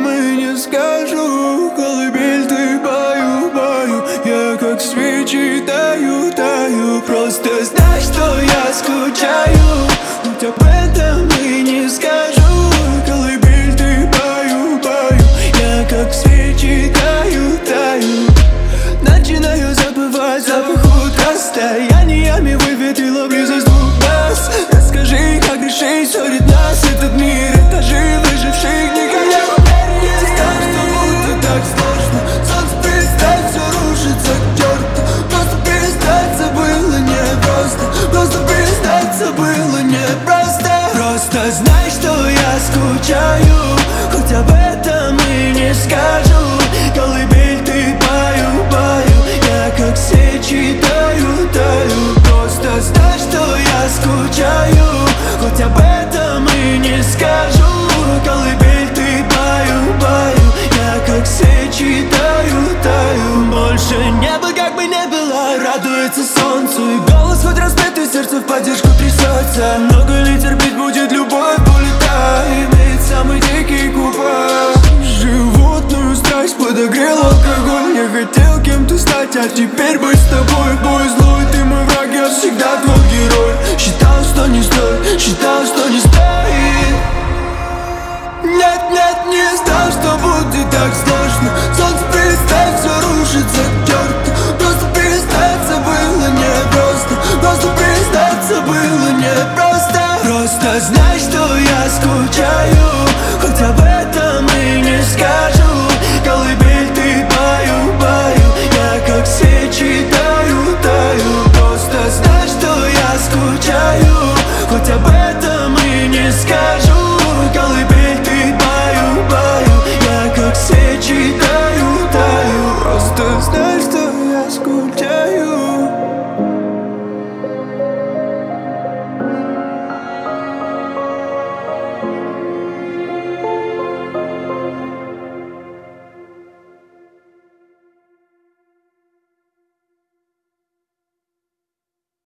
этом и не скажу. Колыбель ты баю, баю, я как свечи таю, таю. Просто знай, что я скучаю, хоть об этом и не скажу. Колыбель ты баю, баю, я как свечи таю, таю. Начинаю забывать запах расстояниями выветрила близость двух глаз. Расскажи, как решить ссорит нас этот мир, этажи выживших никогда не верить. Что будто так сложно, солнце перестать, все рушится к черту. Просто перестаться было непросто, просто перестаться было непросто. Просто знай, что я скучаю, хоть об этом и не скажу. Колыбель ты баю, баю, я как свечи таю, таю. Просто знай, что я скучаю, хоть об этом и не скажу. Колыбель ты баю, баю, я как свечи таю, таю. Больше небо как бы не было, радуется солнцу. И голос хоть разбитый, сердце в поддержку трясется. Много ли терпеть будет любовь, улета имеет самый дикий купаж. Животную страсть подогрел алкоголь. Не хотел кем-то стать, а теперь быть с тобой. Бой злой, ты мой враг, я всегда твой герой. Считал, что не стоит, считал, что не стоит. Нет, нет, не знал, что будет так сложно. Солнце перестать, все рушится к черту. Просто перестаться было непросто, просто перестаться было непросто. Просто знай, что я скучаю, хоть об этом и не скажу. Колыбель ты баю, баю, я как свечи таю, таю. Просто знай, что я скучаю, хоть об этом и не скажу.